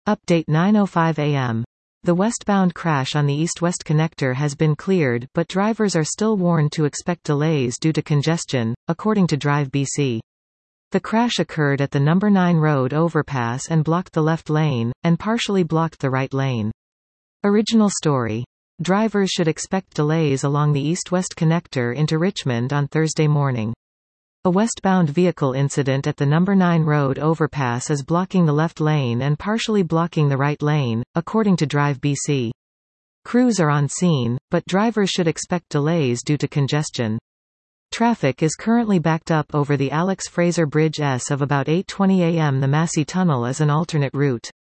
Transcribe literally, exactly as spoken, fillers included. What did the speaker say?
Update nine oh five a m The westbound crash on the east-west connector has been cleared, but drivers are still warned to expect delays due to congestion, according to Drive B C. The crash occurred at the number nine road overpass and blocked the left lane, and partially blocked the right lane. Original story. Drivers should expect delays along the east-west connector into Richmond on Thursday morning. A westbound vehicle incident at the number nine road overpass is blocking the left lane and partially blocking the right lane, according to Drive B C. Crews are on scene, but drivers should expect delays due to congestion. Traffic is currently backed up over the Alex Fraser Bridge S of about eight twenty a m The Massey Tunnel is an alternate route.